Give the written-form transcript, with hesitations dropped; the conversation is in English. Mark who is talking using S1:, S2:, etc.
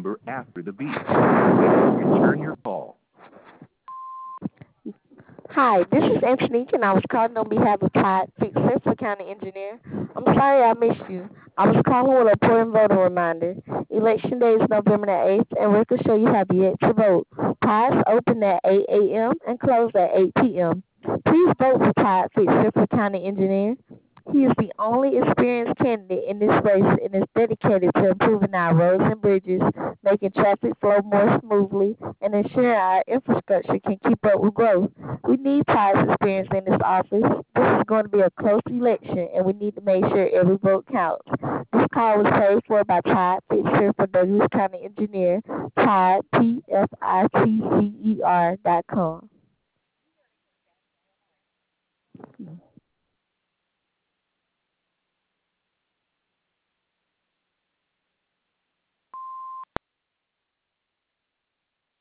S1: number after the beep. When we return your call.
S2: Hi, this is Anthony, and I was calling on behalf of Todd Fixer for County Engineer. I'm sorry I missed you. I was calling with an important voter reminder. Election day is November the 8th, and we're going to show you have yet to vote. Polls open at 8 a.m. and close at 8 p.m. Please vote for Todd Fixer for County Engineer. He is the only experienced candidate in this race and is dedicated to improving our roads and bridges, making traffic flow more smoothly, and ensuring our infrastructure can keep up with growth. We need Todd's experience in this office. This is going to be a close election, and we need to make sure every vote counts. This call was paid for by Todd Fixer for Douglas County Engineer, Todd, PFITCER.com.